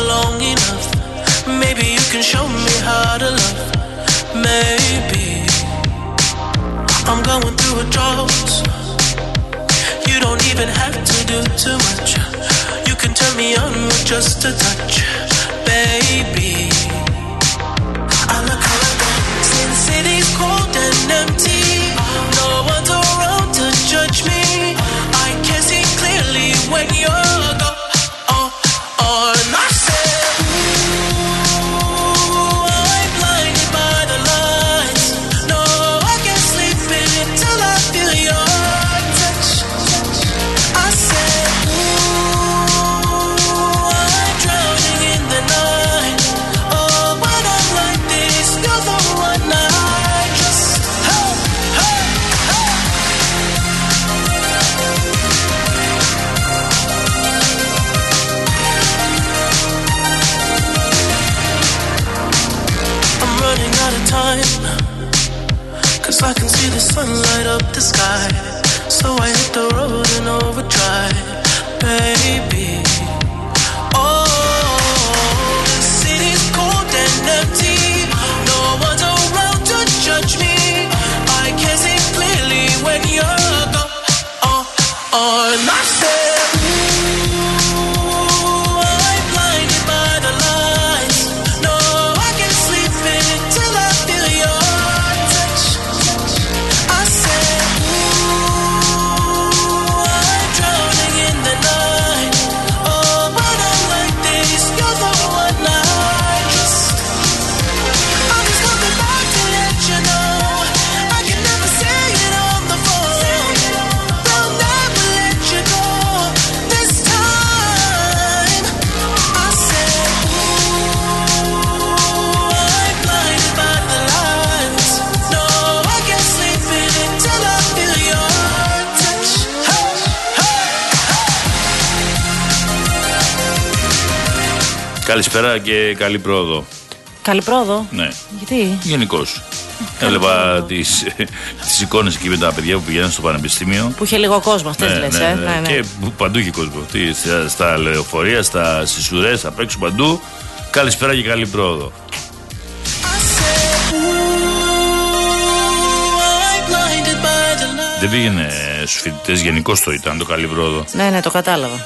long enough. Maybe you can show me how to love. Maybe I'm going through a drought. You don't even have to do too much. You can turn me on with just a touch, baby. I look around, since city's cold and empty, no one's around to judge me. I can see clearly when you're gone. And I said, ooh, I'm blinded by the lights. No, I can't sleep until I feel your touch. I said, ooh, I'm drowning in the night. Oh, when I'm like this, you're the one I just, hey, hey, hey. I'm running out of time, 'cause I can see the sun light up the sky. So I hit the road in overdrive, baby. Oh, the city's cold and empty. No one's around to judge me. I can see clearly when you're gone. And I said, ooh, I'm blinded by the lights. No, I can't sleep until I feel your touch. I said, ooh, I'm drowning in the night. Oh, when I'm like this, you're the one I just, I'm just coming back to let you know. I can never say it on the phone. They'll never let you go this time. I said, ooh, I'm blinded by the lights. No, I can't sleep until I feel your touch. Hey, hey, hey. Καλησπέρα και καλή πρόοδο. Καλή πρόοδο. Ναι. Γιατί? Γενικώς. Έβλεπα τις εικόνες εκεί με τα παιδιά που πηγαίνουν στο πανεπιστήμιο. Που είχε λίγο κόσμο, αυτές λες, ναι. Και παντού είχε κόσμο. Στα λεωφορεία, στις ουρές, απ' έξω παντού. Καλησπέρα και καλή πρόοδο. Δεν πήγαινε στους φοιτητές, γενικώς το ήταν το καλή πρόοδο. Ναι, το κατάλαβα.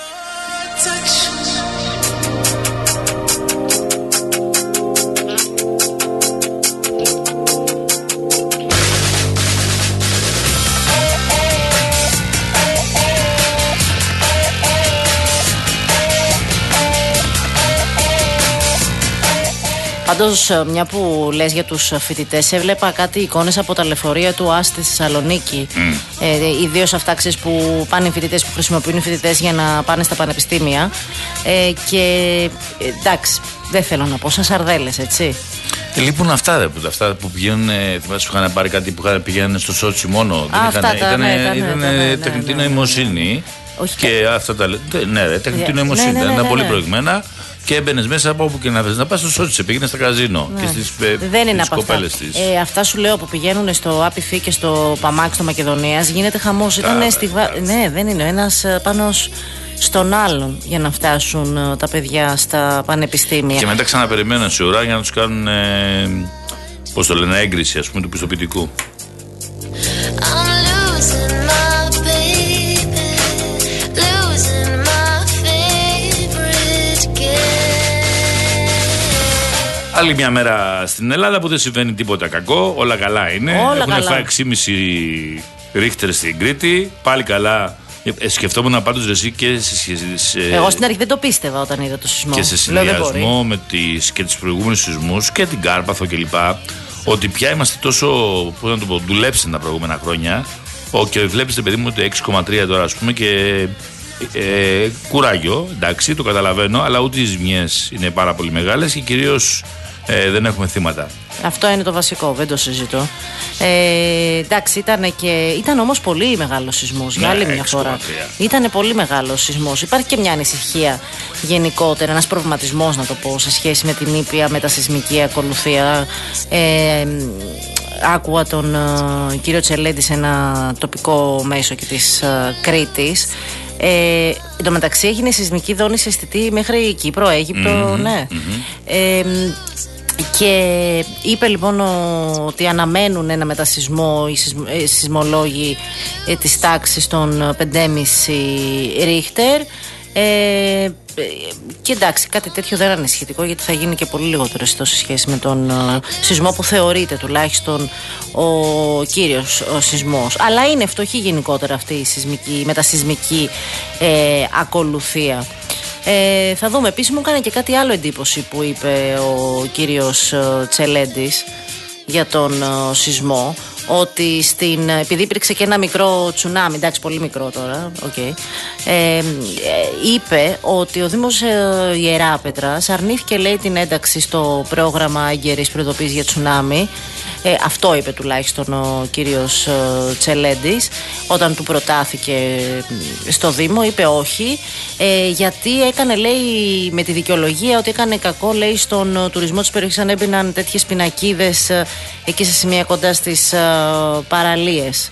Πάντως, μια που λες για τους φοιτητές, έβλεπα κάτι εικόνες από τα λεωφορεία του ΑΣ στη Θεσσαλονίκη. Ιδίως αυτά που πάνε οι φοιτητές, που χρησιμοποιούν οι φοιτητές για να πάνε στα πανεπιστήμια. Και εντάξει, δεν θέλω να πω, σαν σαρδέλες, έτσι. Λείπουν αυτά που πηγαίνουν. Θυμάσαι που είχαν πάρει κάτι που πηγαίνουν στο Σότσι μόνο. Ήταν τεχνητή νοημοσύνη. Όχι, και αυτά τα. Ναι, τεχνητή νοημοσύνη. Ήταν πολύ προηγμένα. Και έμπαινε μέσα από όπου και να θες να πας στο Σότσι, σε πήγαινε στα καζίνο και στις κοπέλες της. Αυτά σου λέω που πηγαίνουν στο Άπιφι και στο Παμάξ στο Μακεδονίας, γίνεται χαμός. Ναι, δεν είναι ένας πάνω στον άλλον για να φτάσουν τα παιδιά στα πανεπιστήμια. Και μετά ξαναπεριμένουν σε ουρά για να τους κάνουν, πώς το λένε, έγκριση, ας πούμε, του πιστοποιητικού. Άλλη μια μέρα στην Ελλάδα που δεν συμβαίνει τίποτα κακό, όλα καλά είναι. Έχουν φάει 6,5 ρίχτερ στην Κρήτη, πάλι καλά. Σκεφτόμουν πάντως εσύ και εγώ στην αρχή δεν το πίστευα όταν είδα το σεισμό. Και σε συνδυασμό με τις προηγούμενους σεισμούς και την Κάρπαθο κλπ. Ότι πια είμαστε τόσο, πώς να το πω, δουλέψαν τα προηγούμενα χρόνια. Και βλέπεις, παιδί μου, ότι 6,3 τώρα, ας πούμε, και κουράγιο, εντάξει, το καταλαβαίνω, αλλά ούτε οι ζημιές είναι πάρα πολύ μεγάλες και κυρίως δεν έχουμε θύματα. Αυτό είναι το βασικό, δεν το συζητώ. Εντάξει, ήταν όμως πολύ μεγάλος σεισμός, για άλλη μια φορά. Ήταν πολύ μεγάλος σεισμός. Υπάρχει και μια ανησυχία γενικότερα, ένας προβληματισμός, να το πω, σε σχέση με την ήπια μετασεισμική ακολουθία. Άκουγα τον κύριο Τσελέντη σε ένα τοπικό μέσο και της Κρήτης. Εν τω μεταξύ έγινε σεισμική δόνηση αισθητή μέχρι Κύπρο, Αίγυπτο, ναι. Και είπε λοιπόν ότι αναμένουν ένα μετασυσμό οι σεισμολόγοι της τάξης των 5,5 Ρίχτερ. Και εντάξει, κάτι τέτοιο δεν είναι σχετικό, γιατί θα γίνει και πολύ λιγότερο σε σχέση με τον σεισμό που θεωρείται τουλάχιστον ο κύριος σεισμός. Αλλά είναι φτωχή γενικότερα αυτή η μετασεισμική ακολουθία. Θα δούμε. Επίσης μου έκανε και κάτι άλλο εντύπωση που είπε ο κύριος Τσελέντης για τον σεισμό, ότι επειδή υπήρξε και ένα μικρό τσουνάμι, εντάξει πολύ μικρό τώρα, είπε ότι ο Δήμος Ιεράπετρας αρνήθηκε, λέει, την ένταξη στο πρόγραμμα έγκαιρης προειδοποίησης για τσουνάμι. Αυτό είπε τουλάχιστον ο κύριος Τσελέντης όταν του προτάθηκε στο Δήμο. Είπε όχι, γιατί έκανε, λέει, με τη δικαιολογία ότι έκανε κακό, λέει, στον τουρισμό της περιοχής αν έμπαιναν τέτοιες πινακίδες εκεί σε σημεία κοντά στις παραλίες.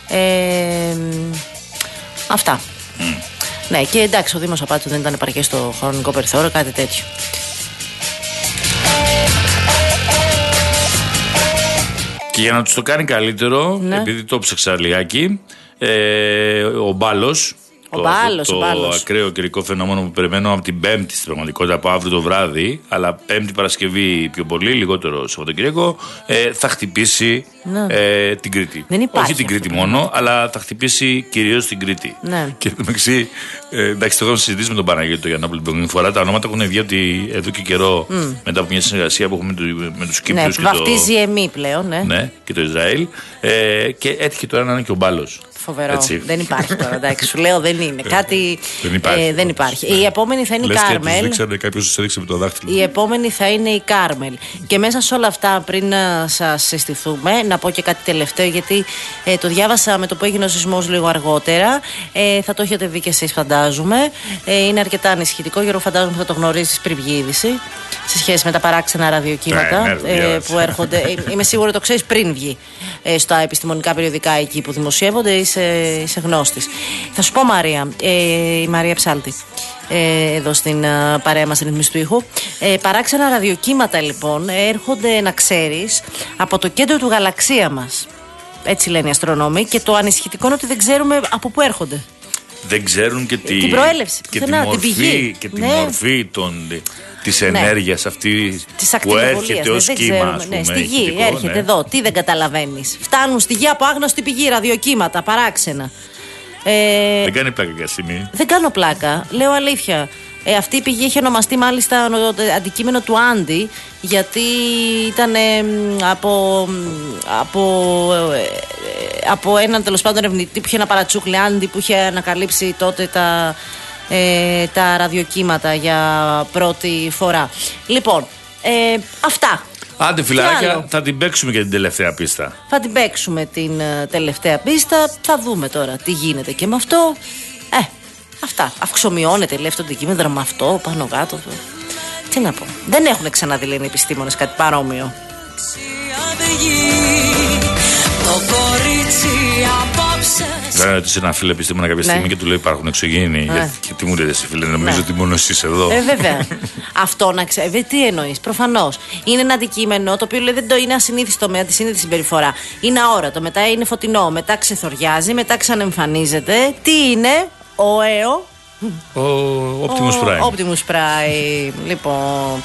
Αυτά. Ναι, και εντάξει, ο Δήμος απάντησε ότι δεν ήταν επαρκές στο χρονικό περιθώριο, κάτι τέτοιο. Και για να τους το κάνει καλύτερο, ναι, επειδή το ψάξα λιγάκι, ο Μπάλος, το ακραίο καιρικό φαινόμενο που περιμένω από την Πέμπτη στην πραγματικότητα, από αύριο το βράδυ, αλλά Πέμπτη Παρασκευή πιο πολύ, λιγότερο Σαββατοκύριακο, θα χτυπήσει την Κρήτη. Όχι την Κρήτη μόνο, αλλά θα χτυπήσει κυρίως την Κρήτη. Ναι. Και εντάξει, το έχουμε συζητήσει με τον Παναγιώτη το Γιαννόπουλο την προηγούμενη φορά. Τα ονόματα έχουν βγει ότι εδώ και καιρό, μετά από μια συνεργασία που έχουμε με τους Κύπριους, και βαφτίζει εμεί πλέον, ναι, και το Ισραήλ. Και έτυχε τώρα να είναι και ο Μπάλος. Φοβερό. Έτσι. Δεν υπάρχει τώρα, εντάξει. Σου λέω δεν είναι. Κάτι. Δεν υπάρχει. Η επόμενη θα είναι η Κάρμελ. Δεν ξέρω, κάποιος έδειξε με το δάχτυλο. Η επόμενη θα είναι η Κάρμελ. Και μέσα σε όλα αυτά, πριν να σας συστηθούμε, να πω και κάτι τελευταίο, γιατί το διάβασα με το που έγινε ο σεισμός λίγο αργότερα. Θα το έχετε δει και εσείς, φαντάζομαι. Είναι αρκετά ανησυχητικό. Γιώργο, φαντάζομαι θα το γνωρίζεις πριν βγει η είδηση, σε σχέση με τα παράξενα ραδιοκύματα που έρχονται. Είμαι σίγουρη το ξέρεις πριν βγει στα επιστημονικά περιοδικά εκεί που δημοσιεύονται. Είσαι γνώστης. Θα σου πω, Μαρία, η Μαρία Ψάλτη, εδώ στην παρέα μας ρυθμιστή του ήχου. Παράξενα ραδιοκύματα λοιπόν έρχονται, να ξέρεις, από το κέντρο του γαλαξία μας. Έτσι λένε οι αστρονόμοι, και το ανησυχητικό είναι ότι δεν ξέρουμε από πού έρχονται. Δεν ξέρουν και την προέλευση, και τη μορφή, και τη μορφή της ενέργειας αυτή που έρχεται ως κύμα, ας πούμε. Στη γη έρχεται εδώ. Τι δεν καταλαβαίνεις? Φτάνουν στη γη από άγνωστη πηγή ραδιοκύματα, παράξενα. Δεν κάνει πλάκα, Κασίμη. Δεν κάνω πλάκα, λέω αλήθεια. Αυτή η πηγή έχει ονομαστεί μάλιστα αντικείμενο του Άντι, γιατί ήταν από έναν, τέλος πάντων, ερευνητή που είχε ένα παρατσούκλι, Άντι, που είχε ανακαλύψει τότε τα ραδιοκύματα για πρώτη φορά. Λοιπόν, αυτά. Άντε φιλαράκια, θα την παίξουμε και την τελευταία πίστα. Θα την παίξουμε την τελευταία πίστα. Θα δούμε τώρα τι γίνεται και με αυτό. Αυτά. Αυξομειώνεται, λέει, αυτό το αντικείμενο με αυτό, πάνω κάτω. Τι να πω. Δεν έχουν ξαναδεί, λένε οι επιστήμονες, κάτι παρόμοιο. Βέβαια, ρωτήσε ένα φίλο επιστήμονα κάποια στιγμή και του λέει: υπάρχουν εξωγήινοι. Και τι μου λέτε, φίλε, νομίζω ότι μόνο εσείς εδώ. Βέβαια. Αυτό να ξέρει. Τι εννοείς? Προφανώς. Είναι ένα αντικείμενο το οποίο, λέει, δεν το είναι ασυνήθιστο με αντισύνηθιστη συμπεριφορά. Είναι αόρατο, μετά είναι φωτεινό, μετά ξεθοριάζει, μετά ξαναεμφανίζεται. Τι είναι? Ο ΑΕΟ. Ο Optimus Prime. Optimus Prime. Λοιπόν.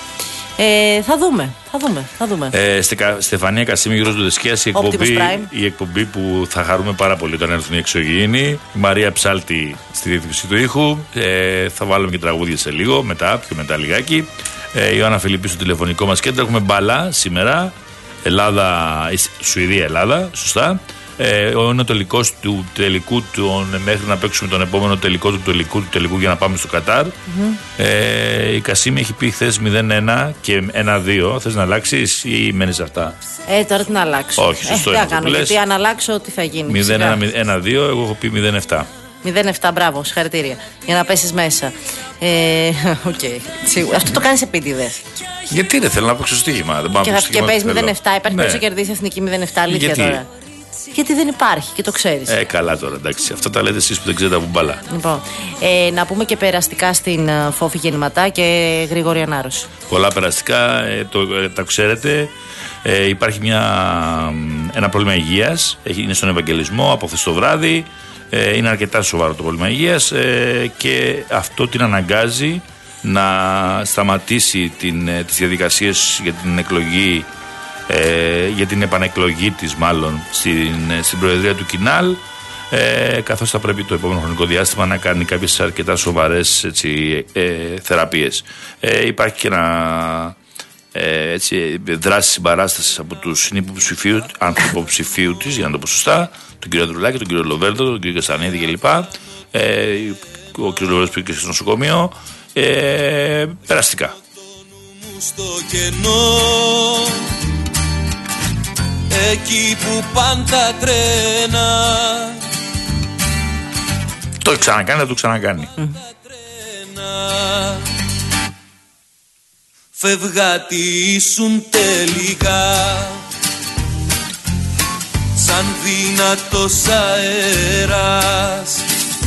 Θα δούμε. Στεφανία Κασίμη, Γιώργος Δοντεσκίας, η εκπομπή που θα χαρούμε πάρα πολύ όταν έρθουν οι εξωγήινοι. Η Μαρία Ψάλτη στη διεύθυνση του ήχου. Θα βάλουμε και τραγούδια σε λίγο, πιο μετά λιγάκι. Η Ιωάννα Φιλιππή στο τηλεφωνικό μας κέντρο. Έχουμε μπάλα σήμερα. Σουηδία-Ελλάδα, σωστά. Ο τελικός του τελικού μέχρι να παίξουμε τον επόμενο τελικό του τελικού για να πάμε στο Κατάρ. Η Κασίμη έχει πει χθες 0-1 και 1-2. Θες να αλλάξεις ή μένεις αυτά? Τώρα τι να αλλάξω? Όχι, σωστό είναι. Τι θα κάνω, γιατί αν αλλάξω τι θα γίνει? 0-1-1-2, εγώ έχω πει 0-7. 0-7, μπράβο, συγχαρητήρια. Για να πέσεις μέσα. Αυτό το κάνεις επίτηδες. Γιατί δεν θέλω να παίξω στοίχημα? Και παίζεις 0-7, υπάρχει περίπτωση να κερδίσει εθνική 0-7, αλήθεια τώρα? Γιατί δεν υπάρχει και το ξέρεις. Καλά τώρα, εντάξει. Αυτά τα λέτε εσείς που δεν ξέρετε από μπάλα. Λοιπόν, να πούμε και περαστικά στην Φόφη Γεννηματά και Γρηγόρη Ανάρρωση. Πολλά περαστικά, τα ξέρετε. Υπάρχει ένα πρόβλημα υγείας. Είναι στον Ευαγγελισμό από χθες το βράδυ. Είναι αρκετά σοβαρό το πρόβλημα υγείας και αυτό την αναγκάζει να σταματήσει τις διαδικασίες για την εκλογή, για την επανεκλογή της μάλλον στην Προεδρία του Κινάλ, καθώς θα πρέπει το επόμενο χρονικό διάστημα να κάνει κάποιες αρκετά σοβαρές θεραπείες. Υπάρχει και δράση συμπαράστασης από τους συνυποψηφίου της, για να το πω σωστά, τον κύριο Ανδρουλάκη, τον κύριο Λοβέρδο, τον κύριο Καστανίδη κλπ. Ο κύριος Λοβέρδος πήγε και στο νοσοκομείο. Περαστικά. Στο κενό, εκεί που πάνε τα τρένα. Το ξανακάνει, θα το ξανακάνει. Φευγάτι ήσουν τελικά, σαν δυνατός αέρας,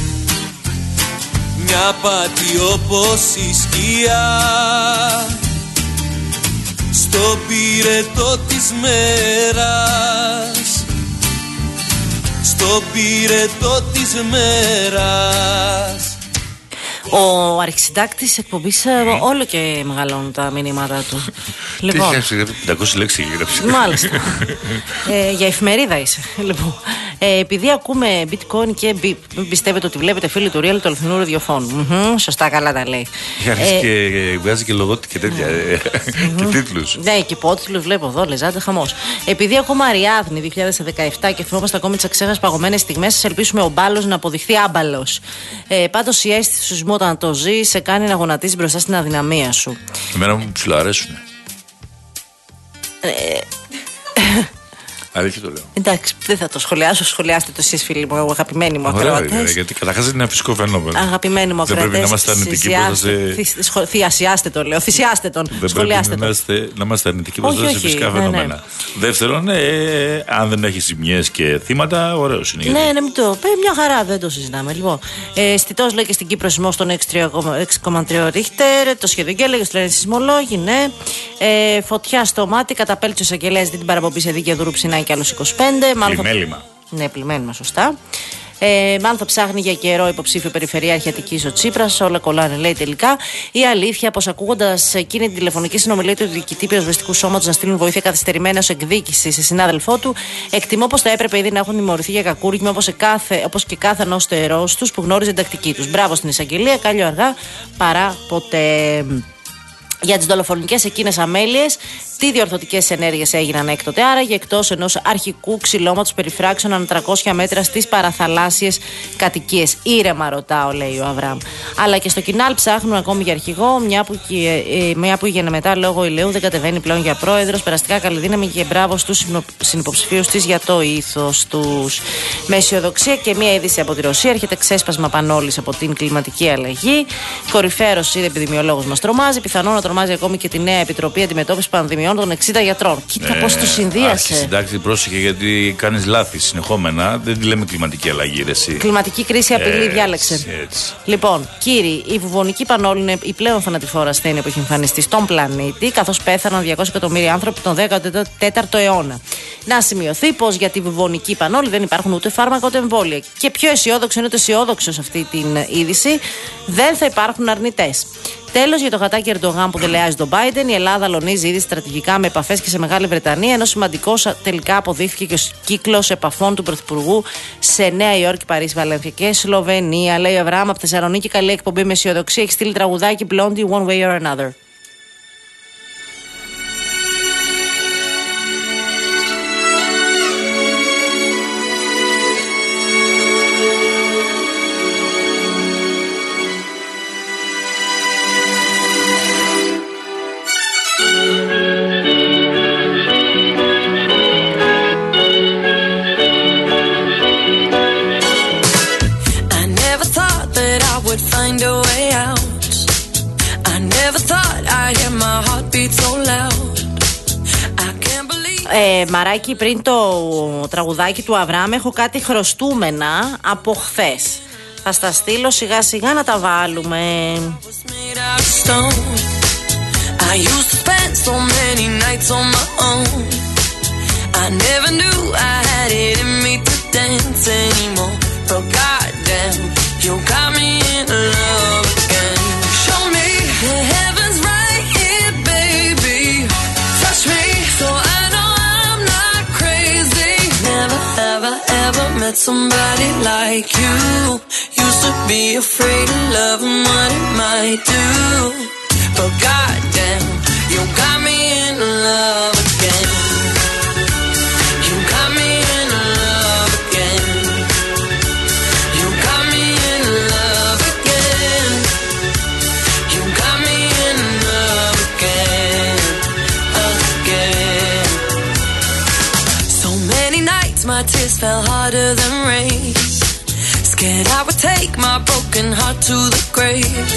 μια πάτη όπως η σκιά, στο πυρετό της μέρας, στο πυρετό της μέρας. Ο αρχισυντάκτης εκπομπής όλο και μεγαλώνουν τα μηνύματα του. Λοιπόν, 500 λέξεις γράψει. Μάλιστα. Για εφημερίδα είσαι. Λοιπόν, επειδή ακούμε bitcoin και μην πιστεύετε ότι βλέπετε φίλοι του Real του αληθινού ραδιοφώνου. Σωστά, καλά τα λέει. Και βγάζει και λογότη και τέτοια. Και τίτλους. Ναι, και υπότιτλους βλέπω εδώ, λεζάτε χαμός. Επειδή ακόμα Αριάδνη 2017 και θυμόμαστε ακόμη τις αξέχασες παγωμένες στιγμές, σας ελπίσουμε ο μπάλος να αποδειχθεί άμπαλος. Πάντως η αίσθηση του σεισμού όταν το ζει σε κάνει να γονατίσεις μπροστά στην αδυναμία σου. Εμένα μου ψιλοαρέσουνε. Αλήθεια το λέω. Εντάξει, δεν θα το σχολιάσω. Σχολιάστε το εσείς, φίλοι μου, αγαπημένοι μου ακροατές. Ωραία, γιατί καταρχάς είναι ένα φυσικό φαινόμενο. Αγαπημένοι μου ακροατές. Δεν πρέπει να είμαστε αρνητικοί μπροστά. Θυσιάστε τον, λέω. Θυσιάστε τον. Δεν σχολιάστε πρέπει να είμαστε αρνητικοί μπροστά σε φυσικά φαινόμενα. Ναι. Δεύτερον, αν δεν έχει ζημιές και θύματα, ωραίος είναι. Ναι, μην το πει. Μια χαρά, δεν το συζητάμε. Λοιπόν, αισθητός λέει και στην Κύπρο σεισμό στον 6,3 Ρίχτερ. Το σχέδιο και έλεγε στο λένε σεισμολόγοι, ναι. Φωτιά στο μάτι, καταπέλτει ο εισαγγελέας την παραπομπή σε δίκαιο Δούρου Ψινάκη και άλλους 25. Πλημέλημα. Ναι, πλημέλημα, σωστά. Μάλλον θα ψάχνει για καιρό υποψήφιο περιφερειάρχη Αττικής ο Τσίπρας. Όλα κολλάνε, λέει τελικά. Η αλήθεια πως ακούγοντας εκείνη την τηλεφωνική συνομιλία του διοικητή πυροσβεστικού σώματος να στείλουν βοήθεια καθυστερημένα ως εκδίκηση σε συνάδελφό του, εκτιμώ πως θα έπρεπε ήδη να έχουν τιμωρηθεί για κακούργημα όπως και κάθε ανώστερός τους που γνώριζε την τακτική τους. Μπράβο στην εισαγγελία, κάλλιο αργά παρά ποτέ. Για τις δολοφονικές εκείνες αμέλειες, τι διορθωτικές ενέργειες έγιναν έκτοτε, άραγε εκτός ενός αρχικού ξυλώματος περιφράξεων ανά 300 μέτρα στις παραθαλάσσιες κατοικίες. Ήρεμα, ρωτάω, λέει ο Αβραάμ. Αλλά και στο Κινάλ ψάχνουν ακόμη για αρχηγό, μια που έγινε μετά λόγω ηλαίου δεν κατεβαίνει πλέον για πρόεδρος. Περαστικά καλή δύναμη και μπράβο στους συνυποψηφίους της για το ήθος τους. Με αισιοδοξία και μια είδηση από τη Ρωσία, έρχεται ξέσπασμα πανόλης από την κλιματική αλλαγή. Κορυφαίος είναι επιδημιολόγος μας τρομάζει, πιθανόν να τρομάζει ακόμη και τη νέα Επιτροπή Αντιμετώπισης Πανδημιών των 60 γιατρών. Κοίτα πώς το συνδύασε. Συντάκτη, πρόσεχε γιατί κάνεις λάθη συνεχόμενα. Δεν τη λέμε κλιματική αλλαγή, ρε εσύ. Κλιματική κρίση, απειλή, διάλεξε. Έτσι. Λοιπόν, κύριοι, η βουβονική πανόλη είναι η πλέον θανατηφόρα ασθένεια που έχει εμφανιστεί στον πλανήτη, καθώς πέθαναν 200 εκατομμύρια άνθρωποι τον 14ο αιώνα. Να σημειωθεί πως για τη βουβονική πανόλη δεν υπάρχουν ούτε φάρμακα ούτε εμβόλια. Και πιο αισιόδοξο είναι το αισιόδοξο σε αυτή την είδηση, δεν θα υπάρχουν αρνητές. Τέλος, για το γατάκι Ερντογάν που δελεάζει τον Biden, η Ελλάδα αλωνίζει ήδη στρατηγικά με επαφές και σε Μεγάλη Βρετανία, ενώ σημαντικός τελικά αποδείχθηκε και ο κύκλος επαφών του Πρωθυπουργού σε Νέα Υόρκη, Παρίσι, Βαλένθια και Σλοβενία. Λέει ο Αβραάμ από Θεσσαλονίκη, καλή εκπομπή με αισιοδοξία. Έχει στείλει τραγουδάκι Blondie One Way or Another. Find a way out. I never thought I'd hear my heartbeat so loud. I can't believe Μαράκι, πριν το τραγουδάκι του Αβραάμ έχω κάτι χρωστούμενα από χθες. Θα στα στείλω σιγά σιγά να τα βάλουμε. I used to spend so many nights on my own. I never knew I had it in me to dance anymore. But goddamn, you got me in love again. Show me the heavens right here, baby. Touch me so I know I'm not crazy. Never, ever, ever met somebody like you. Used to be afraid of love and what it might do. But goddamn, you got me in love again. You got me in love again. You got me in love again. You got me in love again, again. So many nights my tears fell harder than rain. Scared I would take my broken heart to the grave.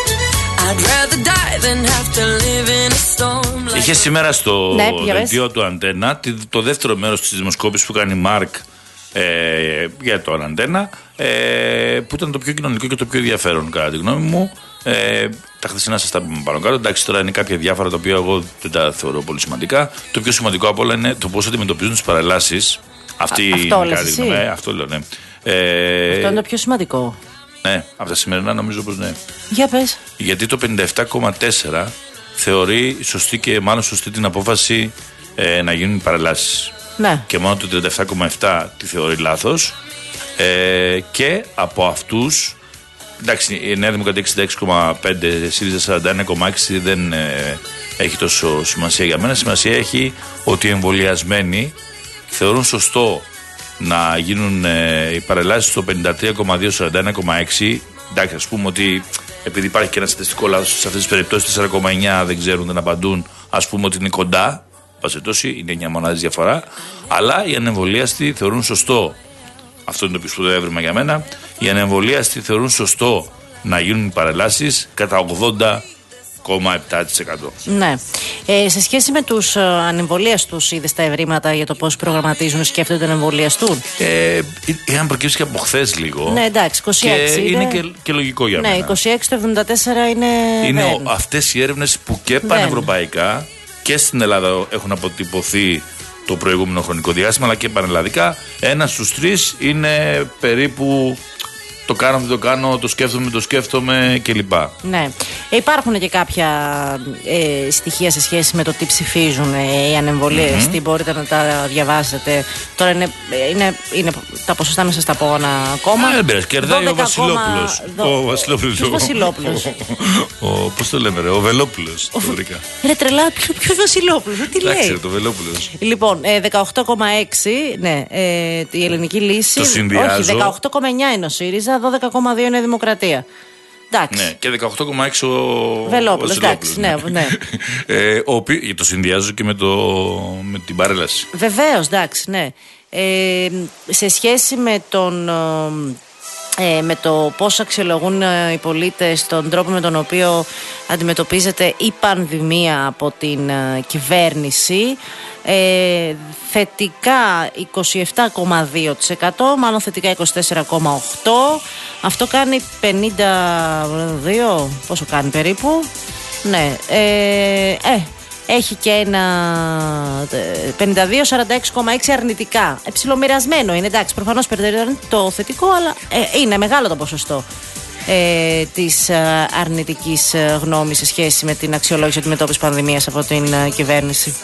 Είχε σήμερα στο δελτίο του Αντένα το δεύτερο μέρος της δημοσκόπησης που κάνει η Μάρκ για το Αντένα, που ήταν το πιο κοινωνικό και το πιο ενδιαφέρον κατά τη γνώμη μου. Τα χθεσινά σας τα πούμε πάνω κάτω. Εντάξει, τώρα είναι κάποια διάφορα τα οποία εγώ δεν τα θεωρώ πολύ σημαντικά. Το πιο σημαντικό από όλα είναι το πώς αντιμετωπίζουν τις παρελάσεις. Αυτό λες εσύ? Αυτό λέω, ναι. Αυτό είναι το πιο σημαντικό. Ναι, από τα σημερινά νομίζω πως ναι. Για πες. Γιατί το 57,4 θεωρεί σωστή και μάλλον σωστή την απόφαση να γίνουν παρελάσεις. Ναι. Και μόνο το 37,7 τη θεωρεί λάθος. Και από αυτούς, εντάξει, η Νέα Δημοκρατία 66,5, ΣΥΡΙΖΑ 41,6 δεν έχει τόσο σημασία για μένα. Σημασία έχει ότι οι εμβολιασμένοι θεωρούν σωστό να γίνουν οι παρελάσεις στο 53,2-41,6. Εντάξει, ας πούμε ότι επειδή υπάρχει και ένα στατιστικό λάθος σε αυτές τις περιπτώσεις, 4,9 δεν ξέρουν, δεν απαντούν, ας πούμε ότι είναι κοντά. Πασετώσει, είναι 9 μονάδες διαφορά. Αλλά οι ανεμβολίαστοι θεωρούν σωστό, αυτό είναι το πιο σπουδαίο έβριμα για μένα, οι ανεμβολίαστοι θεωρούν σωστό να γίνουν οι παρελάσεις κατά 80,7%. Ναι. Σε σχέση με τους ανεμβολίαστους, είδες τα ευρήματα για το πώς προγραμματίζουν, σκέφτονται να εμβολιαστούν? Είχαν προκύψει και από χθες λίγο. Ναι, εντάξει, 26 και είναι και λογικό για μένα. Ναι, 26 το 74 είναι αυτές οι έρευνες που και πανευρωπαϊκά και στην Ελλάδα έχουν αποτυπωθεί το προηγούμενο χρονικό διάστημα, αλλά και πανελλαδικά. 1 στους 3 είναι περίπου το κάνω, δεν το κάνω, το σκέφτομαι κλπ. Ναι. Υπάρχουν και κάποια στοιχεία σε σχέση με το τι ψηφίζουν οι ανεμβολίαστοι. Μπορείτε να τα διαβάσετε. Τώρα είναι τα ποσοστά, μην σας τα πω ένα ακόμα. Δεν πειράζει, κερδάει ο Βασιλόπουλος. Ο Βασιλόπουλος. Ποιος Βασιλόπουλος? Πώς το λέμε, ο Βελόπουλος. Ρε τρελά, ποιος Βασιλόπουλος, τι λέει? Εντάξει, το Βελόπουλος. Λοιπόν, 18,6, ναι, η ελληνική λύση. Το συνδυάζω. Όχι, 18,9 είναι ο ΣΥΡΙΖΑ, 12,2 είναι η Δημοκρατία. Εντάξει. Ναι, και 18,6 ο Βελόπουλος. Εντάξει, ναι. Το συνδυάζω και με την παρέλαση. Βεβαίως, εντάξει, ναι. Σε σχέση με το πώς αξιολογούν οι πολίτες τον τρόπο με τον οποίο αντιμετωπίζεται η πανδημία από την κυβέρνηση, θετικά 27,2%, μάλλον θετικά 24,8%. Αυτό κάνει 52, πόσο κάνει περίπου? Ναι, έχει και ένα 52-46,6 αρνητικά. Ψιλομοιρασμένο είναι, εντάξει, προφανώς περνάει το θετικό, αλλά είναι μεγάλο το ποσοστό της αρνητικής γνώμης σε σχέση με την αξιολόγηση αντιμετώπισης πανδημίας από την κυβέρνηση.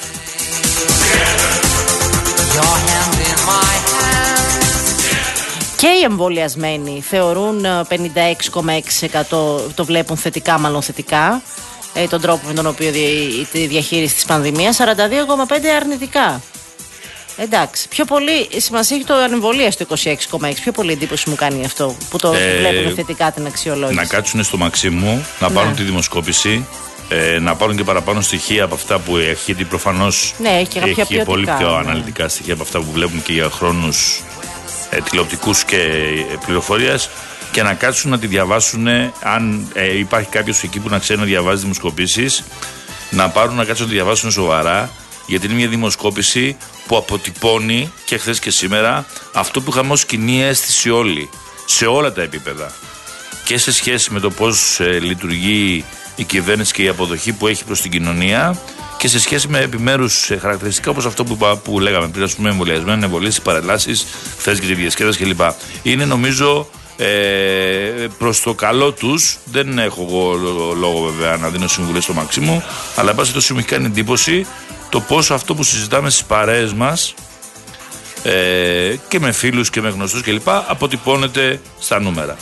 Και οι εμβολιασμένοι θεωρούν 56,6%, το βλέπουν θετικά, μάλλον θετικά, τον τρόπο με τον οποίο τη διαχείριση της πανδημίας, 42,5% αρνητικά. Εντάξει, πιο πολύ σημασία έχει το ανεμβολία στο 26,6%. Πιο πολύ εντύπωση μου κάνει αυτό που το βλέπουν θετικά την αξιολόγηση. Να κάτσουν στο Μαξίμου, να πάρουν τη δημοσκόπηση, να πάρουν και παραπάνω στοιχεία από αυτά που έχει, γιατί προφανώς έχει πολύ πιο αναλυτικά στοιχεία από αυτά που βλέπουν και για χρόνους τηλεοπτικούς και πληροφορίας, και να κάτσουν να τη διαβάσουν. Αν υπάρχει κάποιος εκεί που να ξέρει να διαβάζει δημοσκοπήσεις, να πάρουν να κάτσουν να τη διαβάσουν σοβαρά γιατί είναι μια δημοσκόπηση που αποτυπώνει και χθες και σήμερα αυτό που είχαμε ως κοινή αίσθηση όλοι, σε όλα τα επίπεδα. Και σε σχέση με το πώς λειτουργεί η κυβέρνηση και η αποδοχή που έχει προς την κοινωνία και σε σχέση με επιμέρους χαρακτηριστικά όπως αυτό που λέγαμε πριν, ας πούμε, εμβολιασμένοι, εμβολίες, παρελάσεις, θέσεις και διασκέδαση κλπ. Είναι νομίζω προς το καλό τους. Δεν έχω εγώ λόγο βέβαια να δίνω συμβουλές στο Μαξίμου, αλλά πάση τόσο μου έχει κάνει εντύπωση το πώς αυτό που συζητάμε στις παρέες μας και με φίλους και με γνωστούς κλπ. Αποτυπώνεται στα νούμερα.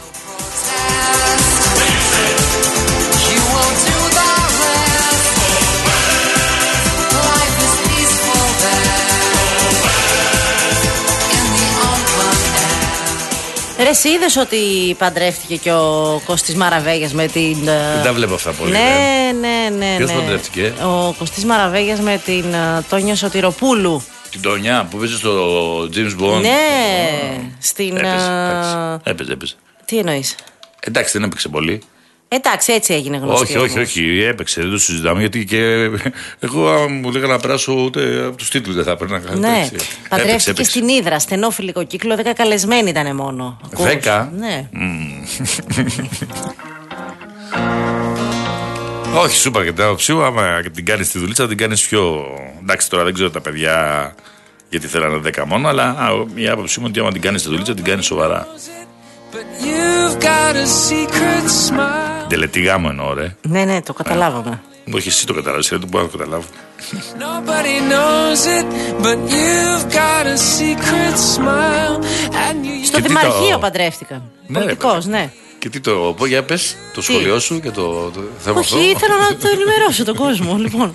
Ρε, εσύ είδες ότι παντρεύτηκε και ο Κωστής Μαραβέγιας με την... Δεν τα βλέπω αυτά πολύ. Ναι. Ποιος παντρεύτηκε? Ο Κωστής Μαραβέγιας με την Τόνια Σωτηροπούλου. Την Τόνια που παίζει στο James Bond. Ναι, στην... Έπαιζε. Τι εννοείς? Εντάξει, δεν έπαιξε πολύ. Εντάξει, έτσι έγινε γνωστή. Όχι, έπαιξε, δεν το συζητάμε. Γιατί και εγώ, αν μου λέγανε να περάσω, ούτε από τους τίτλους δεν θα έπαιρνα. Ναι, παντρεύτηκε στην Ύδρα, στενό φιλικό κύκλο, 10 καλεσμένοι ήταν μόνο. 10? Ναι. Όχι, σου είπα και την άποψή μου. Άμα την κάνεις τη δουλίτσα, την κάνεις πιο. Εντάξει, τώρα δεν ξέρω τα παιδιά γιατί θέλανε 10 μόνο, αλλά η άποψή μου ότι άμα την κάνεις τη δουλίτσα, την κάνεις σοβαρά. Τελετή γάμο εννοώ, ρε. Ναι, το καταλάβαμε. Όχι, εσύ το καταλάβεις, δεν το μπορώ να το καταλάβω. Στο Δημαρχείο παντρεύτηκαν. Πολιτικός, ναι. Και τι για πες, το σχολείο σου και το θέμα αυτό. Όχι, ήθελα να το ενημερώσω τον κόσμο, λοιπόν.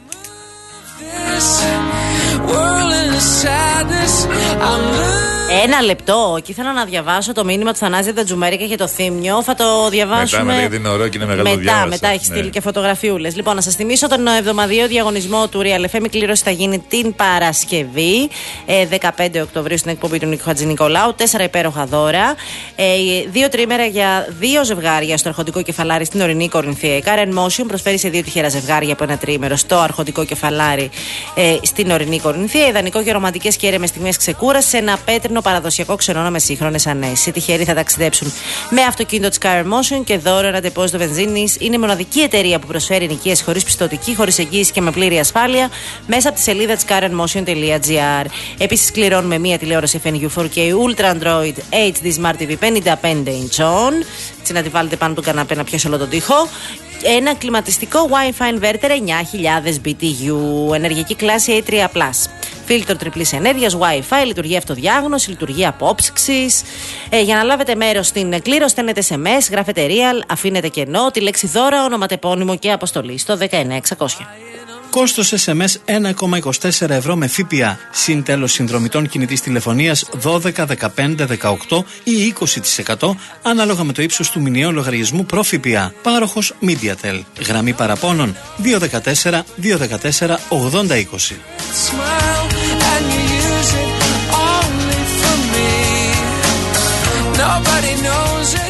Ένα λεπτό και ήθελα να διαβάσω το μήνυμα του Θανάση Τατζουμέρικα για το Θύμιο. Θα το διαβάσουμε μετά γιατί είναι ωραίο και είναι μεγάλο διάβασα. Μετά έχει στείλει και φωτογραφιούλες. Λοιπόν, να σας θυμίσω τον εβδομαδιαίο διαγωνισμό του Real FM. Η κλήρωση θα γίνει την Παρασκευή 15 Οκτωβρίου στην εκπομπή του Νίκου Χατζηνικολάου. 4 υπέροχα δώρα. 2 τρίμερα για 2 ζευγάρια στο αρχοντικό κεφαλάρι στην ορεινή Κορινθία. Η Karen Motion προσφέρει σε 2 τυχερά ζευγάρια από 1 τρίμερο στο αρχοντικό κεφαλάρι στην ορεινή Κορινθία. Ιδανικό για ρομαντικές και έρεμες στιγμές ξεκούρασης σε ένα πέτρινο παραδοσιακό ξενώνα με σύγχρονες ανέσεις. Οι τυχεροί θα ταξιδέψουν με αυτοκίνητο της Car Motion και δώρο ένα ντεπόζιτο βενζίνης. Είναι η μοναδική εταιρεία που προσφέρει ενοικίαση χωρίς πιστωτική, χωρίς εγγύηση και με πλήρη ασφάλεια μέσα από τη σελίδα της carmotion.gr. Επίσης, κληρώνουμε μία τηλεόραση FNU 4K Ultra Android HD Smart TV 55 inch on. Έτσι να τη βάλετε πάνω του καναπέ να πιάσει όλο τον τοίχο. Ένα κλιματιστικό Wi-Fi inverter 9000 BTU, ενεργειακή κλάση A3+. Φίλτρο τριπλής ενέργειας, Wi-Fi, λειτουργεί αυτοδιάγνωση, λειτουργεί απόψυξης. Για να λάβετε μέρος στην κλήρωση, στέλνετε SMS, γράφετε Real, αφήνετε κενό, τη λέξη δώρα, ονοματεπώνυμο και αποστολή στο 19600. Κόστος SMS 1,24 ευρώ με ΦΠΑ. Συν τέλος συνδρομητών κινητής τηλεφωνίας 12, 15, 18 ή 20% ανάλογα με το ύψος του μηνιαίου λογαριασμού προ ΦΠΑ. Πάροχος MediaTel. Γραμμή παραπώνων 214 214 8020. Nobody knows it.